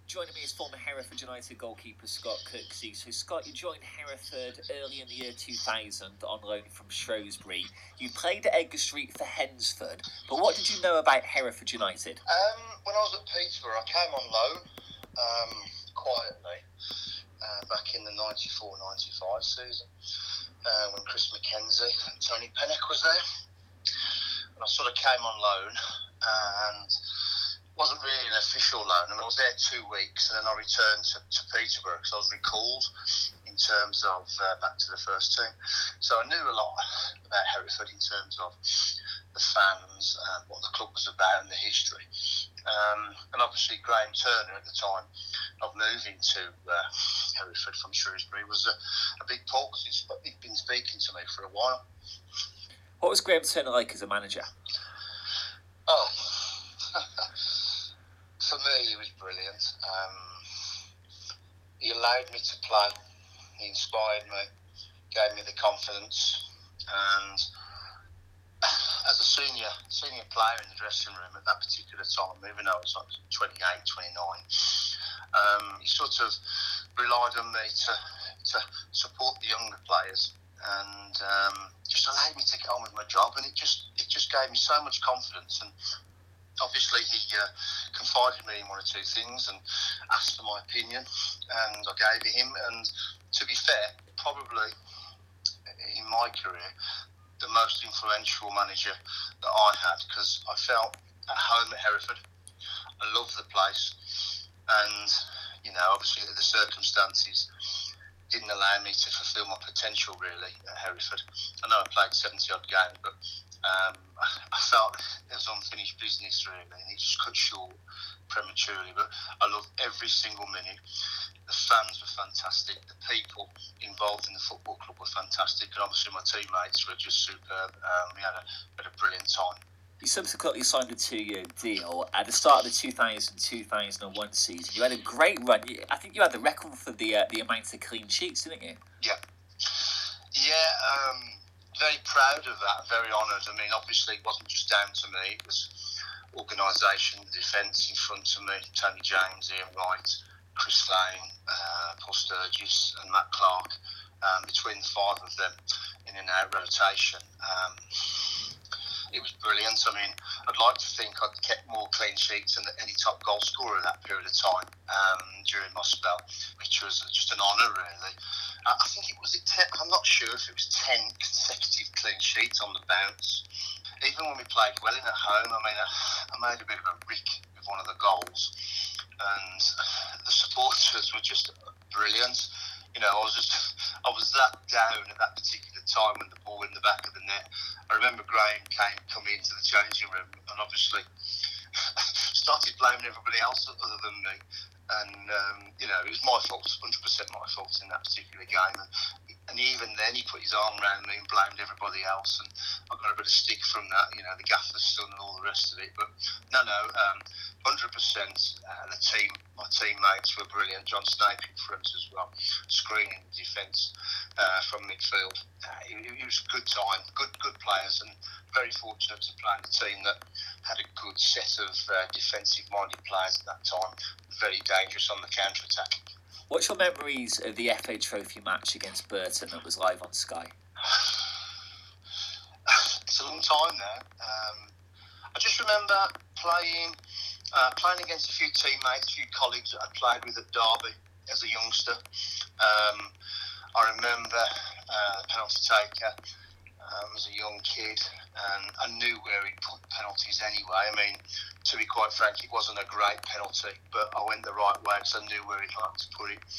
Joining me is former Hereford United goalkeeper Scott Kirksey. So Scott, you joined Hereford early in the year 2000 on loan from Shrewsbury. You played at Edgar Street for Hednesford, but what did you know about Hereford United? When I was at Peterborough, I came on loan quietly back in the 94-95 season when Chris McKenzie and Tony Pennock was there. And I sort of came on loan and wasn't really an official loan. I was there 2 weeks and then I returned to Peterborough because I was recalled in terms of back to the first team. So I knew a lot about Hereford in terms of the fans, what the club was about and the history. And obviously Graham Turner at the time of moving to Hereford from Shrewsbury was a big pull because he'd been speaking to me for a while. What was Graham Turner like as a manager? For me, he was brilliant. He allowed me to play. He inspired me, gave me the confidence, and as a senior player in the dressing room at that particular time, even though I was like 28, 29, he sort of relied on me to support the younger players and just allowed me to get on with my job, and it just gave me so much confidence. And obviously he confided me in one or two things and asked for my opinion, and I gave it him. And to be fair, probably in my career the most influential manager that I had, because I felt at home at Hereford. I loved the place, and obviously the circumstances didn't allow me to fulfil my potential really at Hereford. I know I played 70 odd games, but I felt there was unfinished business really, and it just cut short prematurely. But I loved every single minute. The fans were fantastic. The people involved in the football club were fantastic, and obviously my teammates were just superb. We had a brilliant time. You subsequently signed a 2-year deal at the start of the 2000-2001 season. You had a great run. I think you had the record for the amount of clean sheets, didn't you? Yeah. Very proud of that. Very honoured. I mean, obviously it wasn't just down to me. It was organisation, the defence in front of me. Tony James, Ian Wright, Chris Lane, Paul Sturgis and Matt Clark. Between the five of them in and out rotation. It was brilliant. I mean, I'd like to think I'd kept more clean sheets than any top goal scorer at that period of time during my spell, which was just an honour, really. I think it was, I'm not sure if it was 10 consecutive clean sheets on the bounce. Even when we played well in at home, I mean, I made a bit of a rick with one of the goals, and the supporters were just brilliant. I was that down at that particular time when the ball in the back of the net. I remember Graham coming into the changing room and obviously started blaming everybody else other than me. And, it was my fault, 100% my fault in that particular game. And even then, he put his arm around me and blamed everybody else. And I got a bit of stick from that, the gaffer's son and all the rest of it. But no, 100%. The team, my teammates were brilliant. John Snape in front as well, screening the defence from midfield. It was a good time, good players, and very fortunate to play in a team that had a good set of defensive-minded players at that time. Very dangerous on the counter-attack. What's your memories of the FA Trophy match against Burton that was live on Sky? It's a long time now. I just remember playing against a few teammates, a few colleagues that I played with at Derby as a youngster. I remember the penalty taker as a young kid, and I knew where he'd put penalties anyway. I mean, to be quite frank, it wasn't a great penalty, but I went the right way because I knew where he'd like to put it.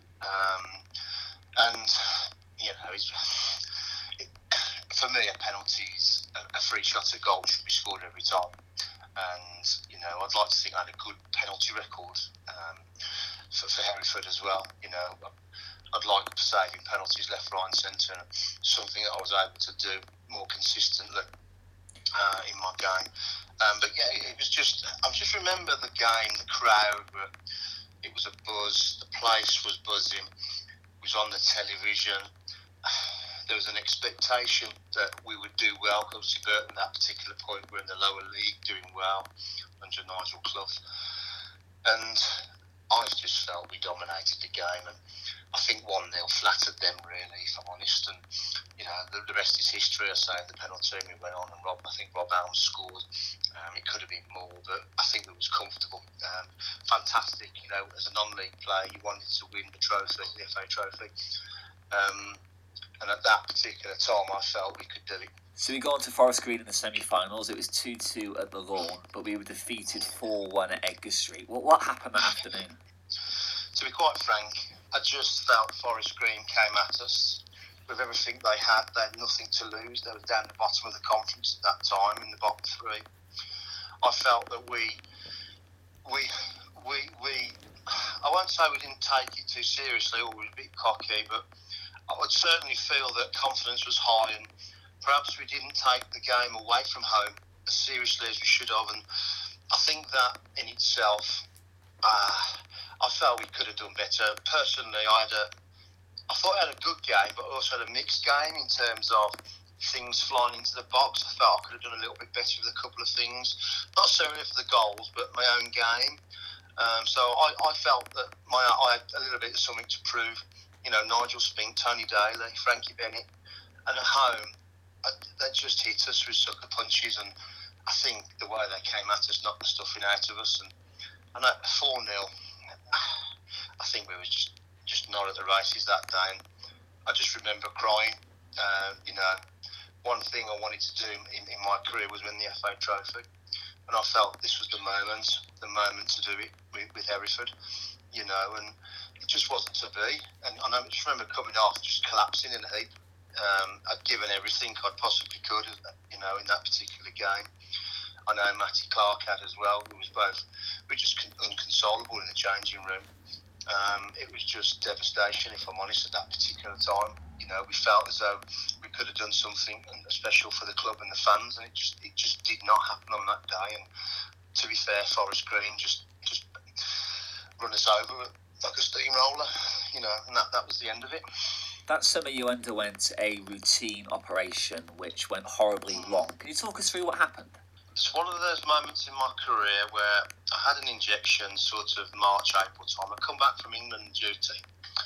For me, a penalty is a free shot at goal should be scored every time. And, I'd like to think I had a good penalty record for Hereford as well. I'd like saving penalties left, right and centre, something that I was able to do more consistently in my game. But yeah, I just remember the game, the crowd, it was a buzz, the place was buzzing, it was on the television. There was an expectation that we would do well. Obviously, Burton at that particular point were in the lower league doing well under Nigel Clough. And I just felt we dominated the game, and I think 1-0 flattered them, really, if I'm honest. And, the rest is history. I say the penalty we went on, and I think Rob Helms scored. It could have been more, but I think it was comfortable. Fantastic, as a non-league player, you wanted to win the trophy, the FA trophy. And at that particular time, I felt we could do it. So we got on to Forest Green in the semi-finals. It was 2-2 at the Lawn, but we were defeated 4-1 at Edgar Street. What happened that afternoon? To be quite frank, I just felt Forest Green came at us with everything they had. They had nothing to lose. They were down the bottom of the conference at that time in the bottom three. I felt that we I won't say we didn't take it too seriously or we were a bit cocky, but I would certainly feel that confidence was high, and perhaps we didn't take the game away from home as seriously as we should have. And I think that in itself, I felt we could have done better. Personally, I thought I had a good game, but also had a mixed game in terms of things flying into the box. I felt I could have done a little bit better with a couple of things, not necessarily for the goals, but my own game. So I felt that I had a little bit of something to prove. Nigel Spink, Tony Daly, Frankie Bennett, and at home, they just hit us with sucker punches, and I think the way they came at us knocked the stuffing out of us, and at 4-0, I think we were just not at the races that day, and I just remember crying. One thing I wanted to do in my career was win the FA trophy, and I felt this was the moment to do it with Hereford, and it just wasn't to be. And I just remember coming off, just collapsing in a heap. I'd given everything I possibly could, in that particular game. I know Matty Clark had as well. We were just inconsolable in the changing room. It was just devastation, if I'm honest, at that particular time. We felt as though we could have done something special for the club and the fans, and it just did not happen on that day. And to be fair, Forest Green just run us over like a steamroller, and that was the end of it. That summer you underwent a routine operation which went horribly wrong. Can you talk us through what happened? It's one of those moments in my career where I had an injection sort of March, April time. I'd come back from England duty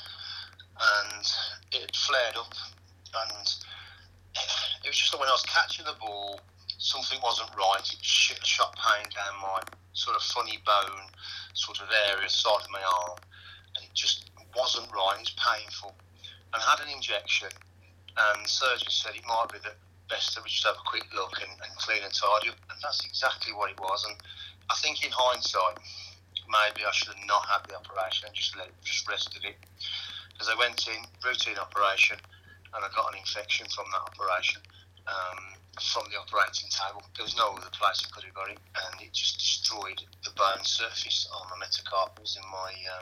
and it flared up, and it was just that when I was catching the ball, something wasn't right. It shot pain down my sort of funny bone sort of area, side of my arm, and it just wasn't right. It was painful. And I had an injection, and the surgeon said it might be the best that we just have a quick look and clean and tidy up, and that's exactly what it was. And I think in hindsight, maybe I should have not had the operation and just rested it, because I went in, routine operation, and I got an infection from that operation, from the operating table. There was no other place I could have got it, and it just destroyed the bone surface on the metacarpals in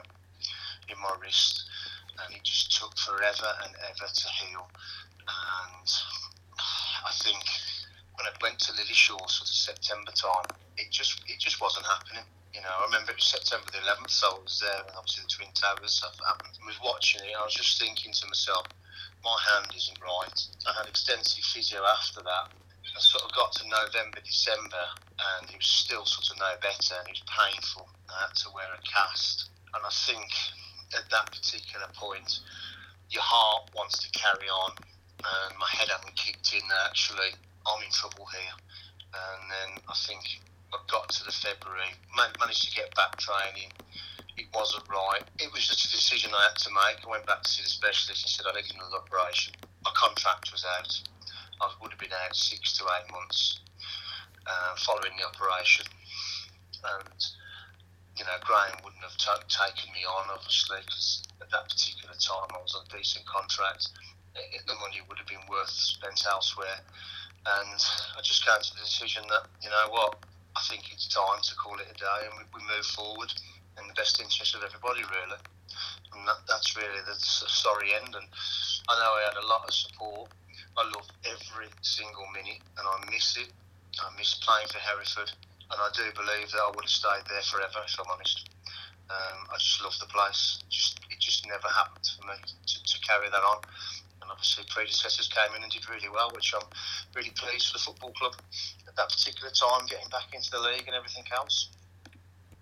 my wrist, and it just took forever and ever to heal. And I think when I went to Lillishall sort of September time, it just wasn't happening. I remember it was September the 11th, so I was there, and obviously the Twin Towers stuff happened. I was watching it, and I was just thinking to myself, my hand isn't right. I had extensive physio after that. I sort of got to November, December, and it was still sort of no better, and it was painful. I had to wear a cast, and I think at that particular point, your heart wants to carry on, and my head hadn't kicked in actually. I'm in trouble here. And then I think I got to the February, managed to get back training. It wasn't right. It was just a decision I had to make. I went back to see the specialist and said I needed another operation. My contract was out. I would have been out 6 to 8 months following the operation. And Graham wouldn't have taken me on, obviously, because at that particular time I was on a decent contract. The money would have been worth spent elsewhere. And I just came to the decision that, I think it's time to call it a day, and we move forward in the best interest of everybody, really. And that's really the sorry end. And I know I had a lot of support. I loved every single minute, and I miss it. I miss playing for Hereford. And I do believe that I would have stayed there forever, if I'm honest. I just love the place. It just never happened for me to carry that on. And obviously predecessors came in and did really well, which I'm really pleased for the football club at that particular time, getting back into the league and everything else.